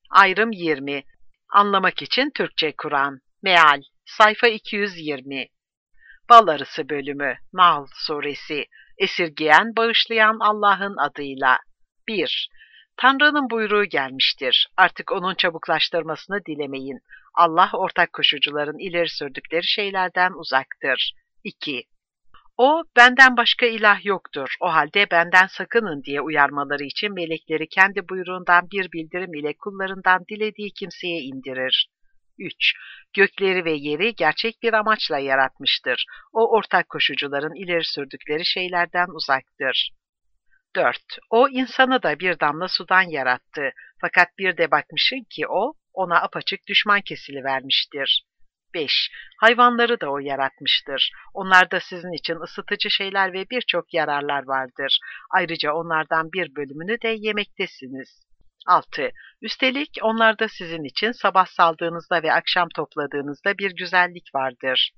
Ayrım 20. Anlamak için Türkçe Kur'an. Meal. Sayfa 220. Bal Arısı bölümü. Nahl suresi. Esirgeyen, bağışlayan Allah'ın adıyla. 1. Tanrı'nın buyruğu gelmiştir. Artık onun çabuklaştırmasını dilemeyin. Allah ortak koşucuların ileri sürdükleri şeylerden uzaktır. 2. O, benden başka ilah yoktur, o halde benden sakının diye uyarmaları için melekleri kendi buyruğundan bir bildirim ile kullarından dilediği kimseye indirir. 3. Gökleri ve yeri gerçek bir amaçla yaratmıştır. O ortak koşucuların ileri sürdükleri şeylerden uzaktır. 4. O insanı da bir damla sudan yarattı. Fakat bir de bakmışın ki o, ona apaçık düşman kesilivermiştir. 5. Hayvanları da o yaratmıştır. Onlarda sizin için ısıtıcı şeyler ve birçok yararlar vardır. Ayrıca onlardan bir bölümünü de yemektesiniz. 6. Üstelik onlarda sizin için sabah saldığınızda ve akşam topladığınızda bir güzellik vardır.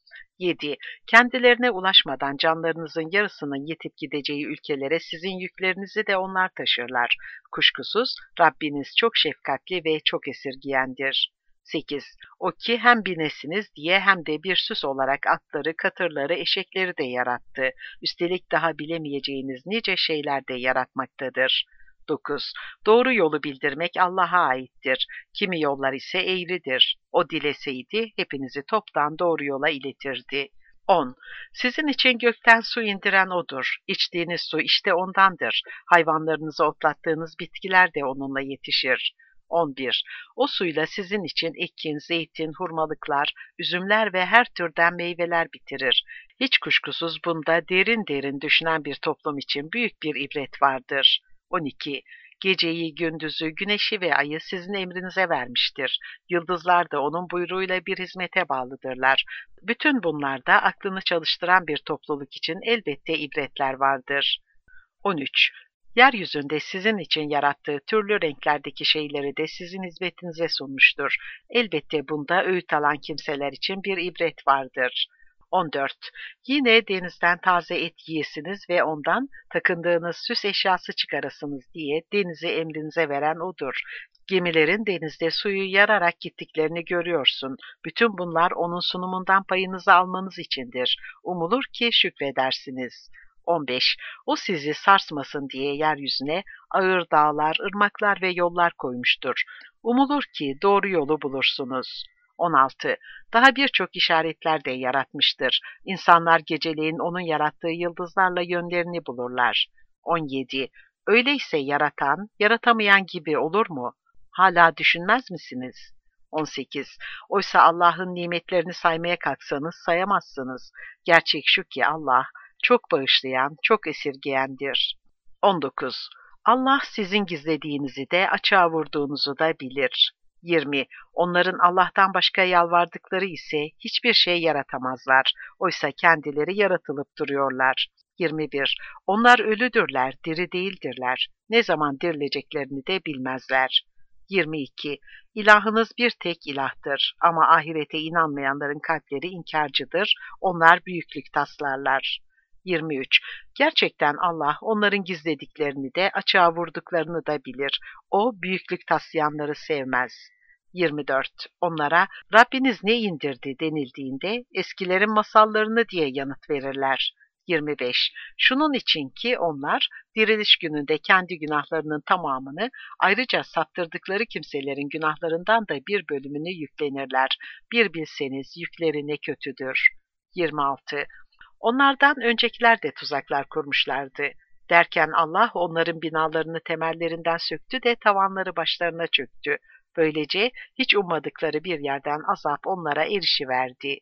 7. Kendilerine ulaşmadan canlarınızın yarısının yetip gideceği ülkelere sizin yüklerinizi de onlar taşırlar. Kuşkusuz Rabbiniz çok şefkatli ve çok esirgiyendir. 8. O ki hem binesiniz diye hem de bir süs olarak atları, katırları, eşekleri de yarattı. Üstelik daha bilemeyeceğiniz nice şeyler de yaratmaktadır. 9. Doğru yolu bildirmek Allah'a aittir. Kimi yollar ise eğridir. O dileseydi hepinizi toptan doğru yola iletirdi. 10. Sizin için gökten su indiren O'dur. İçtiğiniz su işte O'ndandır. Hayvanlarınızı otlattığınız bitkiler de O'nunla yetişir. 11. O suyla sizin için ekin, zeytin, hurmalıklar, üzümler ve her türden meyveler bitirir. Hiç kuşkusuz bunda derin derin düşünen bir toplum için büyük bir ibret vardır. 12. Geceyi, gündüzü, güneşi ve ayı sizin emrinize vermiştir. Yıldızlar da onun buyruğuyla bir hizmete bağlıdırlar. Bütün bunlarda aklını çalıştıran bir topluluk için elbette ibretler vardır. 13. Yeryüzünde sizin için yarattığı türlü renklerdeki şeyleri de sizin hizmetinize sunmuştur. Elbette bunda öğüt alan kimseler için bir ibret vardır. 14. Yine denizden taze et yiyesiniz ve ondan takındığınız süs eşyası çıkarasınız diye denizi emrinize veren O'dur. Gemilerin denizde suyu yararak gittiklerini görüyorsun. Bütün bunlar onun sunumundan payınızı almanız içindir. Umulur ki şükredersiniz. 15. O sizi sarsmasın diye yeryüzüne ağır dağlar, ırmaklar ve yollar koymuştur. Umulur ki doğru yolu bulursunuz. 16. Daha birçok işaretler de yaratmıştır. İnsanlar geceleyin onun yarattığı yıldızlarla yönlerini bulurlar. 17. Öyleyse yaratan, yaratamayan gibi olur mu? Hala düşünmez misiniz? 18. Oysa Allah'ın nimetlerini saymaya kalksanız sayamazsınız. Gerçek şu ki Allah çok bağışlayan, çok esirgeyendir. 19. Allah sizin gizlediğinizi de açığa vurduğunuzu da bilir. 20. Onların Allah'tan başka yalvardıkları ise hiçbir şey yaratamazlar. Oysa kendileri yaratılıp duruyorlar. 21. Onlar ölüdürler, diri değildirler. Ne zaman dirileceklerini de bilmezler. 22. İlahınız bir tek ilahtır ama ahirete inanmayanların kalpleri inkarcıdır, onlar büyüklük taslarlar. 23. Gerçekten Allah onların gizlediklerini de açığa vurduklarını da bilir. O büyüklük taslayanları sevmez. 24. Onlara Rabbiniz ne indirdi denildiğinde eskilerin masallarını diye yanıt verirler. 25. Şunun için ki onlar diriliş gününde kendi günahlarının tamamını ayrıca saptırdıkları kimselerin günahlarından da bir bölümünü yüklenirler. Bir bilseniz yükleri ne kötüdür. 26. Onlardan öncekiler de tuzaklar kurmuşlardı. Derken Allah onların binalarını temellerinden söktü de tavanları başlarına çöktü. Böylece hiç ummadıkları bir yerden azap onlara erişiverdi.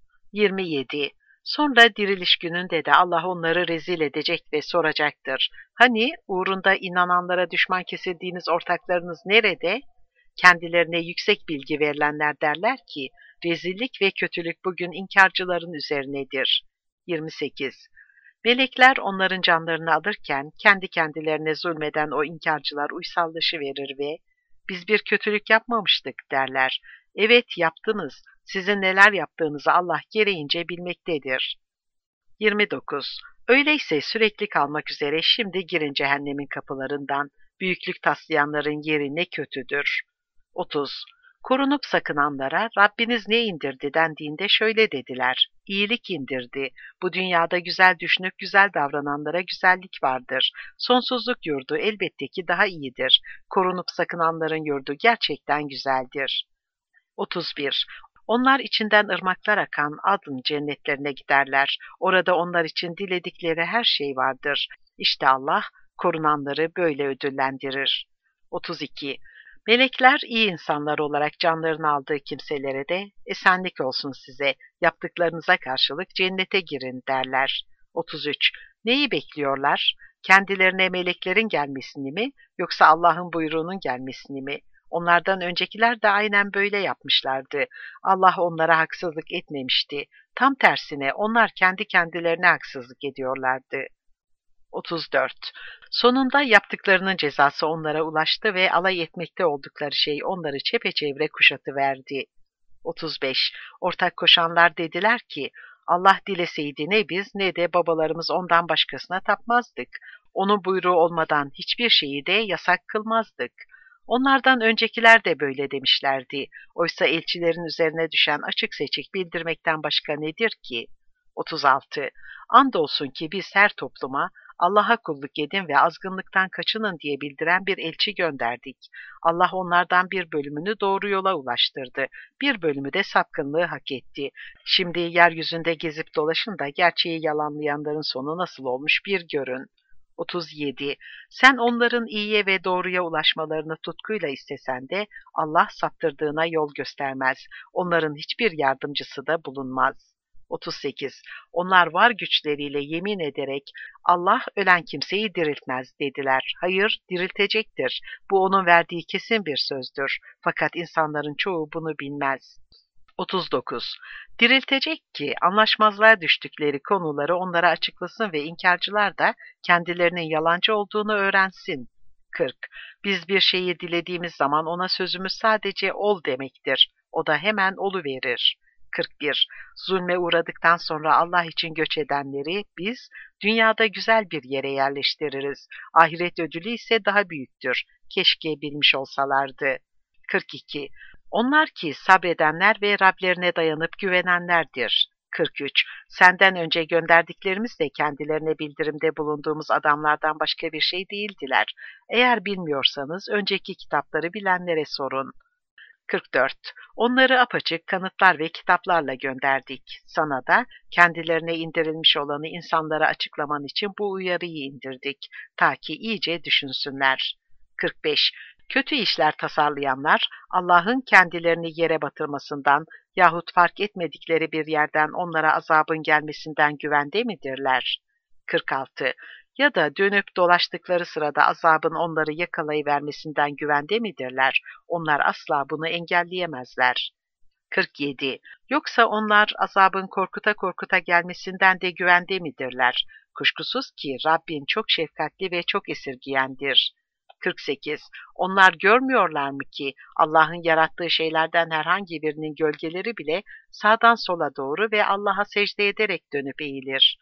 27. Sonra diriliş gününde de Allah onları rezil edecek ve soracaktır. Hani uğrunda inananlara düşman kesildiğiniz ortaklarınız nerede? Kendilerine yüksek bilgi verilenler derler ki, rezillik ve kötülük bugün inkarcıların üzerinedir. 28. Melekler onların canlarını alırken kendi kendilerine zulmeden o inkarcılar uysallaşıverir ve biz bir kötülük yapmamıştık derler. Evet yaptınız. Sizin neler yaptığınızı Allah gereğince bilmektedir. 29. Öyleyse sürekli kalmak üzere şimdi girin cehennemin kapılarından. Büyüklük taslayanların yeri ne kötüdür. 30. Korunup sakınanlara Rabbiniz ne indirdi dendiğinde şöyle dediler: İyilik indirdi. Bu dünyada güzel düşünüp güzel davrananlara güzellik vardır. Sonsuzluk yurdu elbette ki daha iyidir. Korunup sakınanların yurdu gerçekten güzeldir. 31. Onlar içinden ırmaklar akan adın cennetlerine giderler. Orada onlar için diledikleri her şey vardır. İşte Allah korunanları böyle ödüllendirir. 32. Melekler iyi insanlar olarak canlarını aldığı kimselere de esenlik olsun size, yaptıklarınıza karşılık cennete girin derler. 33. Neyi bekliyorlar? Kendilerine meleklerin gelmesini mi, yoksa Allah'ın buyruğunun gelmesini mi? Onlardan öncekiler de aynen böyle yapmışlardı. Allah onlara haksızlık etmemişti. Tam tersine onlar kendi kendilerine haksızlık ediyorlardı. 34. Sonunda yaptıklarının cezası onlara ulaştı ve alay etmekte oldukları şey onları çepeçevre kuşatıverdi. 35. Ortak koşanlar dediler ki, Allah dileseydi ne biz ne de babalarımız ondan başkasına tapmazdık. Onun buyruğu olmadan hiçbir şeyi de yasak kılmazdık. Onlardan öncekiler de böyle demişlerdi. Oysa elçilerin üzerine düşen açık seçik bildirmekten başka nedir ki? 36. Andolsun ki biz her topluma Allah'a kulluk edin ve azgınlıktan kaçının diye bildiren bir elçi gönderdik. Allah onlardan bir bölümünü doğru yola ulaştırdı, bir bölümü de sapkınlığı hak etti. Şimdi yeryüzünde gezip dolaşın da gerçeği yalanlayanların sonu nasıl olmuş bir görün. 37. Sen onların iyiye ve doğruya ulaşmalarını tutkuyla istesen de Allah saptırdığına yol göstermez. Onların hiçbir yardımcısı da bulunmaz. 38. Onlar var güçleriyle yemin ederek Allah ölen kimseyi diriltmez dediler. Hayır, diriltecektir. Bu onun verdiği kesin bir sözdür. Fakat insanların çoğu bunu bilmez. 39. Diriltecek ki anlaşmazlığa düştükleri konuları onlara açıklasın ve inkarcılar da kendilerinin yalancı olduğunu öğrensin. 40. Biz bir şeyi dilediğimiz zaman ona sözümüz sadece ol demektir. O da hemen oluverir. 41. Zulme uğradıktan sonra Allah için göç edenleri biz dünyada güzel bir yere yerleştiririz. Ahiret ödülü ise daha büyüktür. Keşke bilmiş olsalardı. 42. Onlar ki sabredenler ve Rablerine dayanıp güvenenlerdir. 43. Senden önce gönderdiklerimiz de kendilerine bildirimde bulunduğumuz adamlardan başka bir şey değildiler. Eğer bilmiyorsanız önceki kitapları bilenlere sorun. 44. Onları apaçık kanıtlar ve kitaplarla gönderdik. Sana da kendilerine indirilmiş olanı insanlara açıklaman için bu uyarıyı indirdik. Ta ki iyice düşünsünler. 45. Kötü işler tasarlayanlar Allah'ın kendilerini yere batırmasından yahut fark etmedikleri bir yerden onlara azabın gelmesinden güvende midirler? 46. Ya da dönüp dolaştıkları sırada azabın onları yakalayıvermesinden güvende midirler? Onlar asla bunu engelleyemezler. 47. Yoksa onlar azabın korkuta korkuta gelmesinden de güvende midirler? Kuşkusuz ki Rabbin çok şefkatli ve çok esirgiyendir. 48. Onlar görmüyorlar mı ki Allah'ın yarattığı şeylerden herhangi birinin gölgeleri bile sağdan sola doğru ve Allah'a secde ederek dönüp eğilir.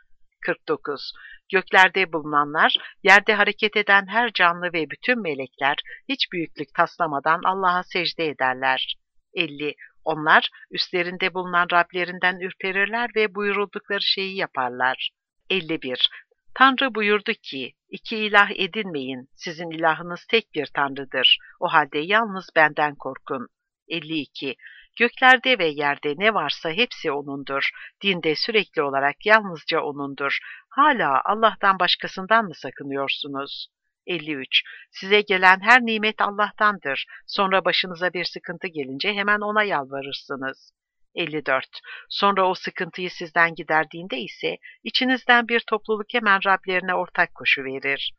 49. Göklerde bulunanlar, yerde hareket eden her canlı ve bütün melekler hiç büyüklük taslamadan Allah'a secde ederler. 50. Onlar üstlerinde bulunan Rablerinden ürperirler ve buyuruldukları şeyi yaparlar. 51. Tanrı buyurdu ki, iki ilah edinmeyin, sizin ilahınız tek bir Tanrıdır. O halde yalnız benden korkun. 52. Göklerde ve yerde ne varsa hepsi O'nundur. Dinde sürekli olarak yalnızca O'nundur. Hala Allah'tan başkasından mı sakınıyorsunuz? 53. Size gelen her nimet Allah'tandır. Sonra başınıza bir sıkıntı gelince hemen O'na yalvarırsınız. 54. Sonra o sıkıntıyı sizden giderdiğinde ise içinizden bir topluluk hemen Rablerine ortak koşuverir.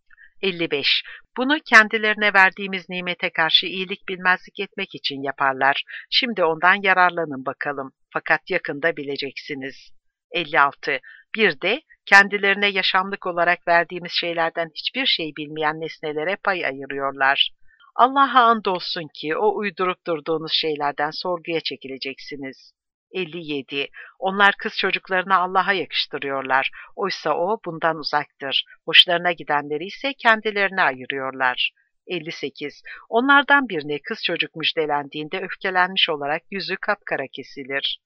55. Bunu kendilerine verdiğimiz nimete karşı iyilik bilmezlik etmek için yaparlar. Şimdi ondan yararlanın bakalım. Fakat yakında bileceksiniz. 56. Bir de kendilerine yaşamlık olarak verdiğimiz şeylerden hiçbir şey bilmeyen nesnelere pay ayırıyorlar. Allah'a andolsun ki o uydurup durduğunuz şeylerden sorguya çekileceksiniz. 57. Onlar kız çocuklarını Allah'a yakıştırıyorlar. Oysa o bundan uzaktır. Hoşlarına gidenleri ise kendilerine ayırıyorlar. 58. Onlardan birine kız çocuk müjdelendiğinde öfkelenmiş olarak yüzü kapkara kesilir.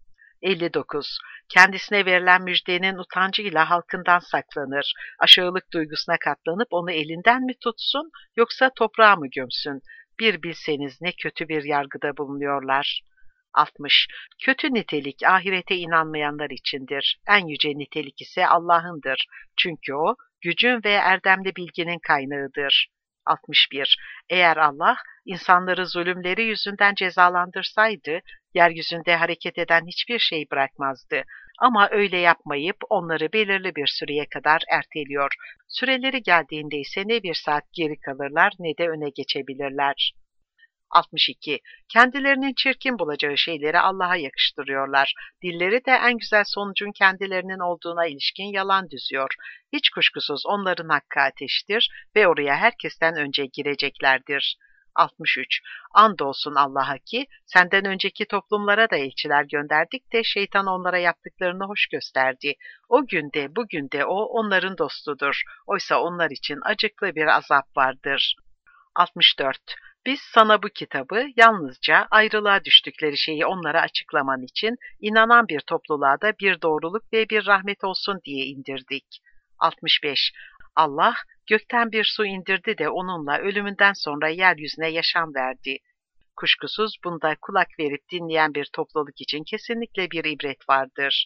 59. Kendisine verilen müjdenin utancıyla halkından saklanır. Aşağılık duygusuna katlanıp onu elinden mi tutsun yoksa toprağa mı gömsün? Bir bilseniz ne kötü bir yargıda bulunuyorlar. 60. Kötü nitelik ahirete inanmayanlar içindir. En yüce nitelik ise Allah'ındır. Çünkü o gücün ve erdemli bilginin kaynağıdır. 61. Eğer Allah insanları zulümleri yüzünden cezalandırsaydı, yeryüzünde hareket eden hiçbir şey bırakmazdı. Ama öyle yapmayıp onları belirli bir süreye kadar erteliyor. Süreleri geldiğinde ise ne bir saat geri kalırlar ne de öne geçebilirler. 62. Kendilerinin çirkin bulacağı şeyleri Allah'a yakıştırıyorlar. Dilleri de en güzel sonucun kendilerinin olduğuna ilişkin yalan düzüyor. Hiç kuşkusuz onların hakkı ateştir ve oraya herkesten önce gireceklerdir. 63. Andolsun Allah'a ki senden önceki toplumlara da elçiler gönderdik de şeytan onlara yaptıklarını hoş gösterdi. O günde bugün de o onların dostudur. Oysa onlar için acıklı bir azap vardır. 64. Biz sana bu kitabı yalnızca ayrılığa düştükleri şeyi onlara açıklaman için inanan bir topluluğa da bir doğruluk ve bir rahmet olsun diye indirdik. 65. Allah gökten bir su indirdi de onunla ölümünden sonra yeryüzüne yaşam verdi. Kuşkusuz bunda kulak verip dinleyen bir topluluk için kesinlikle bir ibret vardır.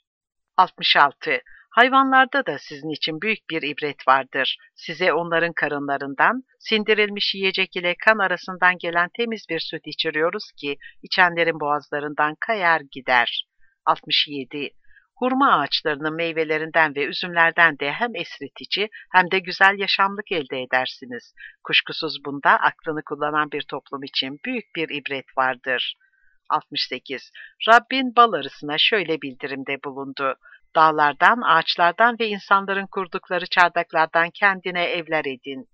66. Hayvanlarda da sizin için büyük bir ibret vardır. Size onların karınlarından, sindirilmiş yiyecek ile kan arasından gelen temiz bir süt içiriyoruz ki, içenlerin boğazlarından kayar gider. 67. Hurma ağaçlarının meyvelerinden ve üzümlerden de hem esritici hem de güzel yaşamlık elde edersiniz. Kuşkusuz bunda aklını kullanan bir toplum için büyük bir ibret vardır. 68. Rabbin bal arısına şöyle bildirimde bulundu. Dağlardan, ağaçlardan ve insanların kurdukları çardaklardan kendine evler edin.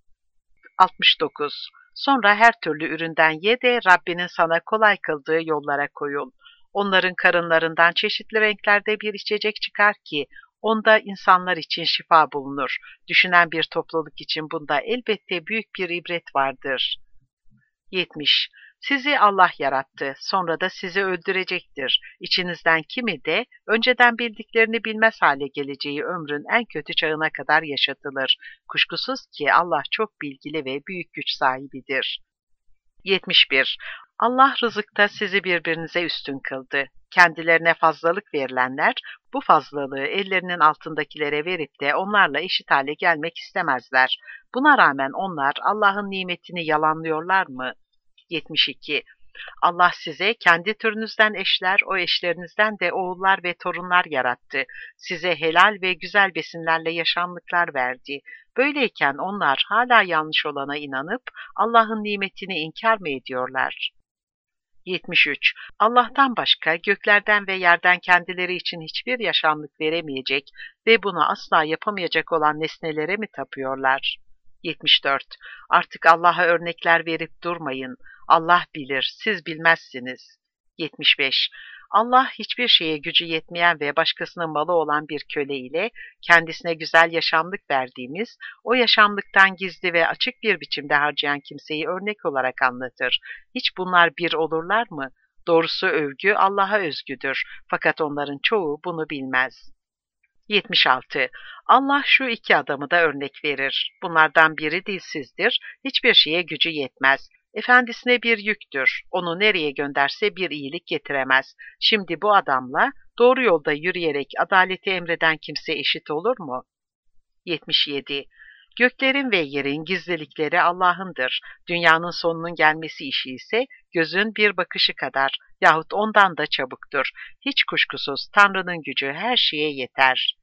69. Sonra her türlü üründen ye de Rabbinin sana kolay kıldığı yollara koyul. Onların karınlarından çeşitli renklerde bir içecek çıkar ki, onda insanlar için şifa bulunur. Düşünen bir topluluk için bunda elbette büyük bir ibret vardır. 70. Sizi Allah yarattı, sonra da sizi öldürecektir. İçinizden kimi de önceden bildiklerini bilmez hale geleceği ömrün en kötü çağına kadar yaşatılır. Kuşkusuz ki Allah çok bilgili ve büyük güç sahibidir. 71. Allah rızıkta sizi birbirinize üstün kıldı. Kendilerine fazlalık verilenler, bu fazlalığı ellerinin altındakilere verip de onlarla eşit hale gelmek istemezler. Buna rağmen onlar Allah'ın nimetini yalanlıyorlar mı? 72. Allah size kendi türünüzden eşler, o eşlerinizden de oğullar ve torunlar yarattı. Size helal ve güzel besinlerle yaşamlıklar verdi. Böyleyken onlar hala yanlış olana inanıp Allah'ın nimetini inkar mı ediyorlar? 73. Allah'tan başka göklerden ve yerden kendileri için hiçbir yaşamlık veremeyecek ve bunu asla yapamayacak olan nesnelere mi tapıyorlar? 74. Artık Allah'a örnekler verip durmayın. Allah bilir, siz bilmezsiniz. 75. Allah hiçbir şeye gücü yetmeyen ve başkasının malı olan bir köle ile kendisine güzel yaşamlık verdiğimiz, o yaşamlıktan gizli ve açık bir biçimde harcayan kimseyi örnek olarak anlatır. Hiç bunlar bir olurlar mı? Doğrusu övgü Allah'a özgüdür. Fakat onların çoğu bunu bilmez. 76. Allah şu iki adamı da örnek verir. Bunlardan biri dilsizdir, hiçbir şeye gücü yetmez. Efendisine bir yüktür. Onu nereye gönderse bir iyilik getiremez. Şimdi bu adamla doğru yolda yürüyerek adaleti emreden kimse eşit olur mu? 77. Göklerin ve yerin gizlilikleri Allah'ındır. Dünyanın sonunun gelmesi işi ise gözün bir bakışı kadar yahut ondan da çabuktur. Hiç kuşkusuz Tanrı'nın gücü her şeye yeter.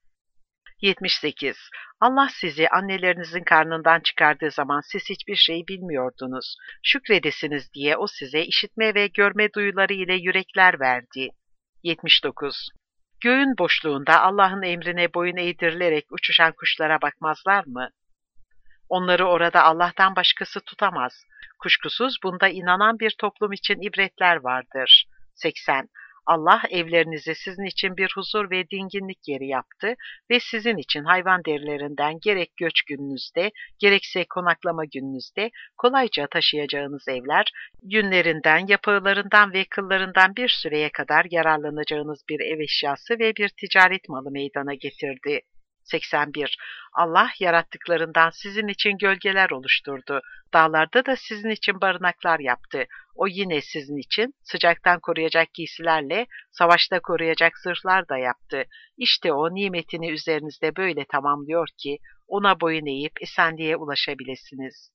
78. Allah sizi annelerinizin karnından çıkardığı zaman siz hiçbir şey bilmiyordunuz. Şükredesiniz diye o size işitme ve görme duyuları ile yürekler verdi. 79. Göğün boşluğunda Allah'ın emrine boyun eğdirilerek uçuşan kuşlara bakmazlar mı? Onları orada Allah'tan başkası tutamaz. Kuşkusuz bunda inanan bir toplum için ibretler vardır. 80. Allah evlerinizi sizin için bir huzur ve dinginlik yeri yaptı ve sizin için hayvan derilerinden gerek göç gününüzde, gerekse konaklama gününüzde kolayca taşıyacağınız evler, yünlerinden, yapılarından ve kıllarından bir süreye kadar yararlanacağınız bir ev eşyası ve bir ticaret malı meydana getirdi. 81. Allah yarattıklarından sizin için gölgeler oluşturdu. Dağlarda da sizin için barınaklar yaptı. O yine sizin için sıcaktan koruyacak giysilerle savaşta koruyacak zırhlar da yaptı. İşte o nimetini üzerinizde böyle tamamlıyor ki ona boyun eğip esenliğe ulaşabilirsiniz.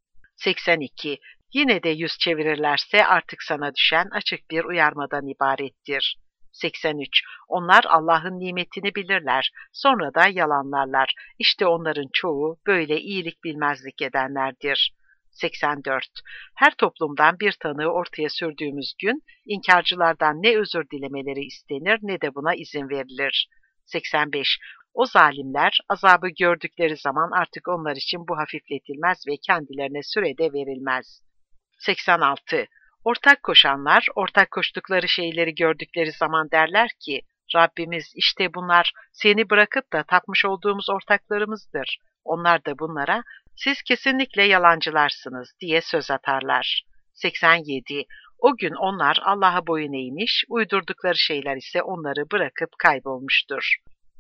82. Yine de yüz çevirirlerse artık sana düşen açık bir uyarmadan ibarettir. 83. Onlar Allah'ın nimetini bilirler, sonra da yalanlarlar. İşte onların çoğu böyle iyilik bilmezlik edenlerdir. 84. Her toplumdan bir tanığı ortaya sürdüğümüz gün, inkarcılardan ne özür dilemeleri istenir ne de buna izin verilir. 85. O zalimler azabı gördükleri zaman artık onlar için bu hafifletilmez ve kendilerine sürede verilmez. 86. Ortak koşanlar, ortak koştukları şeyleri gördükleri zaman derler ki, Rabbimiz işte bunlar seni bırakıp da tapmış olduğumuz ortaklarımızdır. Onlar da bunlara, siz kesinlikle yalancılarsınız diye söz atarlar. 87. O gün onlar Allah'a boyun eğmiş, uydurdukları şeyler ise onları bırakıp kaybolmuştur.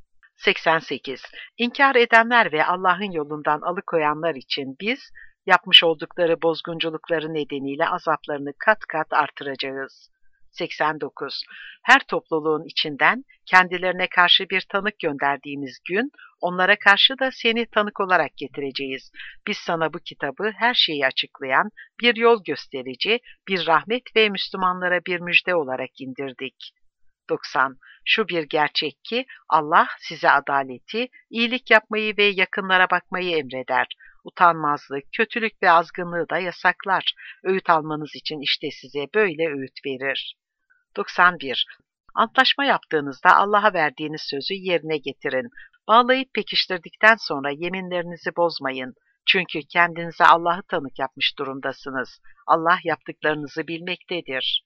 88. İnkar edenler ve Allah'ın yolundan alıkoyanlar için biz, yapmış oldukları bozgunculukları nedeniyle azaplarını kat kat artıracağız. 89. Her topluluğun içinden kendilerine karşı bir tanık gönderdiğimiz gün, onlara karşı da seni tanık olarak getireceğiz. Biz sana bu kitabı her şeyi açıklayan, bir yol gösterici, bir rahmet ve Müslümanlara bir müjde olarak indirdik. 90. Şu bir gerçek ki Allah size adaleti, iyilik yapmayı ve yakınlara bakmayı emreder. Utanmazlık, kötülük ve azgınlığı da yasaklar. Öğüt almanız için işte size böyle öğüt verir. 91. Antlaşma yaptığınızda Allah'a verdiğiniz sözü yerine getirin. Bağlayıp pekiştirdikten sonra yeminlerinizi bozmayın. Çünkü kendinize Allah'ı tanık yapmış durumdasınız. Allah yaptıklarınızı bilmektedir.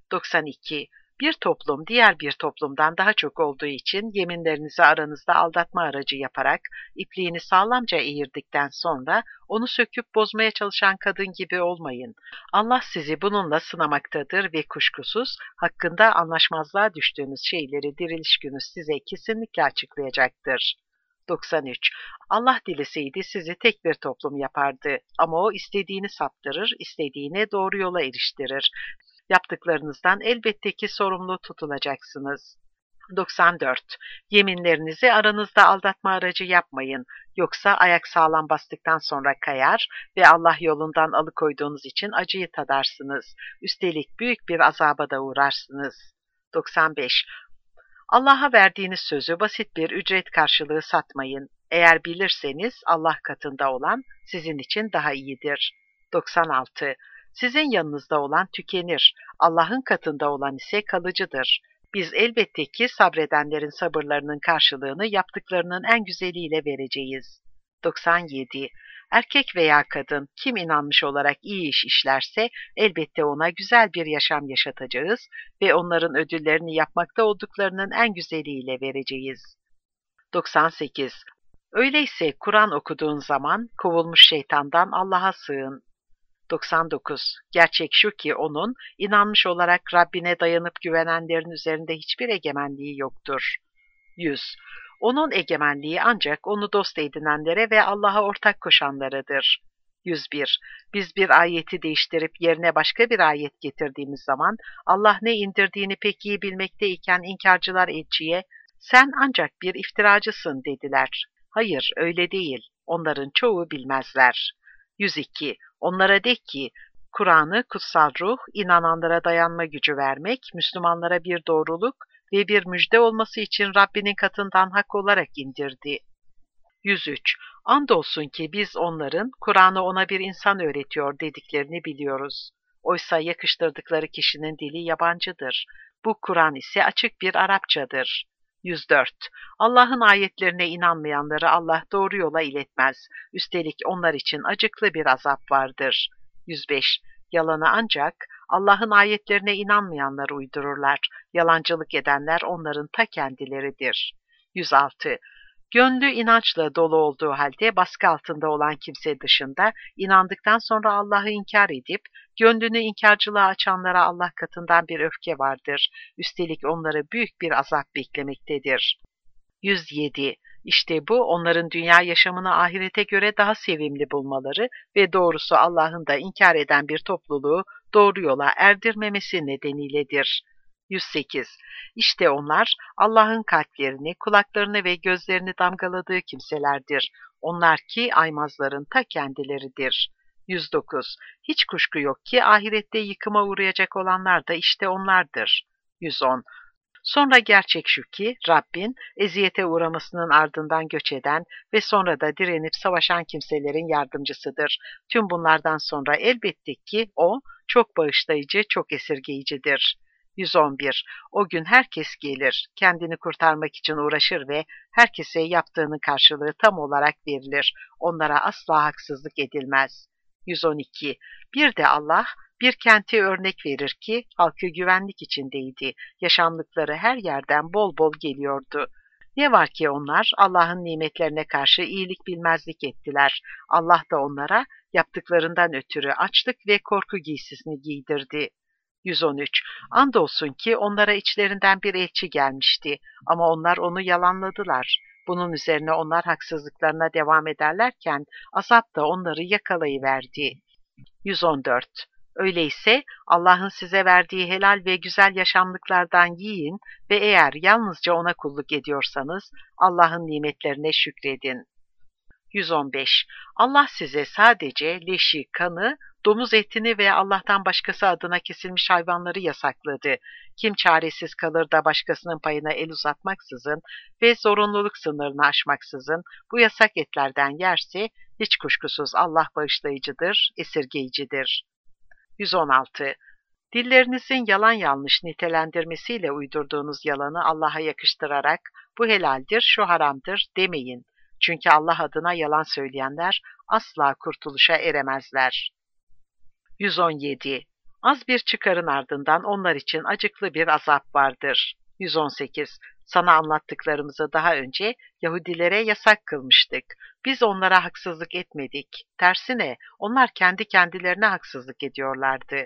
92. Bir toplum diğer bir toplumdan daha çok olduğu için yeminlerinizi aranızda aldatma aracı yaparak ipliğini sağlamca eğirdikten sonra onu söküp bozmaya çalışan kadın gibi olmayın. Allah sizi bununla sınamaktadır ve kuşkusuz hakkında anlaşmazlığa düştüğünüz şeyleri diriliş günü size kesinlikle açıklayacaktır. 93. Allah dileseydi sizi tek bir toplum yapardı ama o istediğini saptırır, istediğine doğru yola eriştirir. Yaptıklarınızdan elbette ki sorumlu tutulacaksınız. 94. Yeminlerinizi aranızda aldatma aracı yapmayın. Yoksa ayak sağlam bastıktan sonra kayar ve Allah yolundan alıkoyduğunuz için acıyı tadarsınız. Üstelik büyük bir azaba da uğrarsınız. 95. Allah'a verdiğiniz sözü basit bir ücret karşılığı satmayın. Eğer bilirseniz Allah katında olan sizin için daha iyidir. 96. Sizin yanınızda olan tükenir, Allah'ın katında olan ise kalıcıdır. Biz elbette ki sabredenlerin sabırlarının karşılığını yaptıklarının en güzeliyle vereceğiz. 97. Erkek veya kadın kim inanmış olarak iyi iş işlerse elbette ona güzel bir yaşam yaşatacağız ve onların ödüllerini yapmakta olduklarının en güzeliyle vereceğiz. 98. Öyleyse Kur'an okuduğun zaman kovulmuş şeytandan Allah'a sığın. 99. Gerçek şu ki onun, inanmış olarak Rabbine dayanıp güvenenlerin üzerinde hiçbir egemenliği yoktur. 100. Onun egemenliği ancak onu dost edinenlere ve Allah'a ortak koşanlaradır. 101. Biz bir ayeti değiştirip yerine başka bir ayet getirdiğimiz zaman Allah ne indirdiğini pek iyi bilmekteyken inkarcılar elçiye sen ancak bir iftiracısın dediler. Hayır öyle değil. Onların çoğu bilmezler. 102. Onlara de ki, Kur'an'ı kutsal ruh, inananlara dayanma gücü vermek, Müslümanlara bir doğruluk ve bir müjde olması için Rabbinin katından hak olarak indirdi. 103. Andolsun ki biz onların Kur'an'ı ona bir insan öğretiyor dediklerini biliyoruz. Oysa yakıştırdıkları kişinin dili yabancıdır. Bu Kur'an ise açık bir Arapçadır. 104. Allah'ın ayetlerine inanmayanları Allah doğru yola iletmez. Üstelik onlar için acıklı bir azap vardır. 105. Yalanı ancak Allah'ın ayetlerine inanmayanlar uydururlar. Yalancılık edenler onların ta kendileridir. 106. Gönlü inançla dolu olduğu halde baskı altında olan kimse dışında inandıktan sonra Allah'ı inkar edip gönlünü inkarcılığa açanlara Allah katından bir öfke vardır. Üstelik onları büyük bir azap beklemektedir. 107. İşte bu onların dünya yaşamını ahirete göre daha sevimli bulmaları ve doğrusu Allah'ın da inkar eden bir topluluğu doğru yola erdirmemesi nedeniyledir. 108. İşte onlar Allah'ın kalplerini, kulaklarını ve gözlerini damgaladığı kimselerdir. Onlar ki aymazların ta kendileridir. 109. Hiç kuşku yok ki ahirette yıkıma uğrayacak olanlar da işte onlardır. 110. Sonra gerçek şu ki Rabbin eziyete uğramasının ardından göç eden ve sonra da direnip savaşan kimselerin yardımcısıdır. Tüm bunlardan sonra elbette ki O çok bağışlayıcı, çok esirgeyicidir. 111. O gün herkes gelir, kendini kurtarmak için uğraşır ve herkese yaptığının karşılığı tam olarak verilir. Onlara asla haksızlık edilmez. 112. Bir de Allah bir kenti örnek verir ki halkı güvenlik içindeydi. Yaşamlıkları her yerden bol bol geliyordu. Ne var ki onlar Allah'ın nimetlerine karşı iyilik bilmezlik ettiler. Allah da onlara yaptıklarından ötürü açlık ve korku giysisini giydirdi. 113. Andolsun ki onlara içlerinden bir elçi gelmişti ama onlar onu yalanladılar. Bunun üzerine onlar haksızlıklarına devam ederlerken azap da onları yakalayıverdi. 114. Öyleyse Allah'ın size verdiği helal ve güzel yaşamlıklardan yiyin ve eğer yalnızca O'na kulluk ediyorsanız Allah'ın nimetlerine şükredin. 115. Allah size sadece leşi, kanı, domuz etini ve Allah'tan başkası adına kesilmiş hayvanları yasakladı. Kim çaresiz kalır da başkasının payına el uzatmaksızın ve zorunluluk sınırını aşmaksızın bu yasak etlerden yerse hiç kuşkusuz Allah bağışlayıcıdır, esirgeyicidir. 116. Dillerinizin yalan yanlış nitelendirmesiyle uydurduğunuz yalanı Allah'a yakıştırarak bu helaldir, şu haramdır demeyin. Çünkü Allah adına yalan söyleyenler asla kurtuluşa eremezler. 117. Az bir çıkarın ardından onlar için acıklı bir azap vardır. 118. Sana anlattıklarımızı daha önce Yahudilere yasak kılmıştık. Biz onlara haksızlık etmedik. Tersine onlar kendi kendilerine haksızlık ediyorlardı.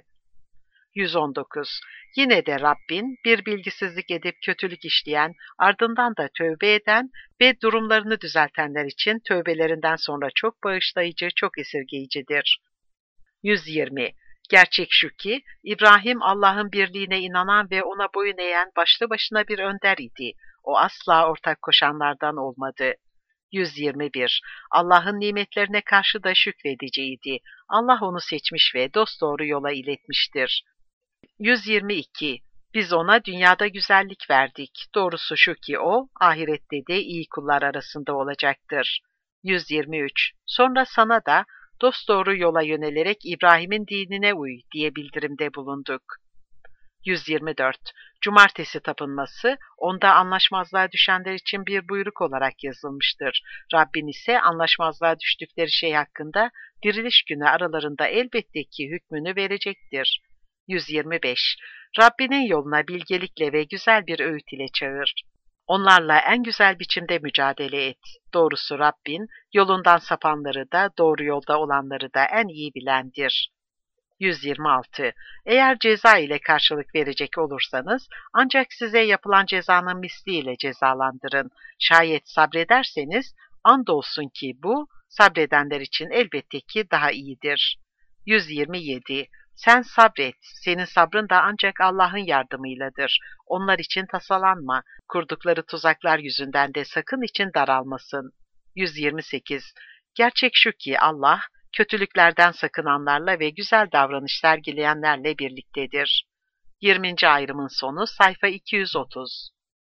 119. Yine de Rabbin bir bilgisizlik edip kötülük işleyen, ardından da tövbe eden ve durumlarını düzeltenler için tövbelerinden sonra çok bağışlayıcı, çok esirgeyicidir. 120. Gerçek şu ki İbrahim Allah'ın birliğine inanan ve O'na boyun eğen başlı başına bir önder idi. O asla ortak koşanlardan olmadı. 121. Allah'ın nimetlerine karşı da şükrediciydi. Allah onu seçmiş ve dosdoğru yola iletmiştir. 122. Biz ona dünyada güzellik verdik. Doğrusu şu ki o, ahirette de iyi kullar arasında olacaktır. 123. Sonra sana da dosdoğru yola yönelerek İbrahim'in dinine uy diye bildirimde bulunduk. 124. Cumartesi tapınması, onda anlaşmazlığa düşenler için bir buyruk olarak yazılmıştır. Rabbin ise anlaşmazlığa düştükleri şey hakkında diriliş günü aralarında elbette ki hükmünü verecektir. 125. Rabbinin yoluna bilgelikle ve güzel bir öğüt ile çağır. Onlarla en güzel biçimde mücadele et. Doğrusu Rabbin, yolundan sapanları da, doğru yolda olanları da en iyi bilendir. 126. Eğer ceza ile karşılık verecek olursanız, ancak size yapılan cezanın misliyle cezalandırın. Şayet sabrederseniz, andolsun ki bu, sabredenler için elbette ki daha iyidir. 127. Sen sabret, senin sabrın da ancak Allah'ın yardımıyladır. Onlar için tasalanma, kurdukları tuzaklar yüzünden de sakın için daralmasın. 128. Gerçek şu ki Allah, kötülüklerden sakınanlarla ve güzel davranış sergileyenlerle birliktedir. 20. ayrımın sonu sayfa 230.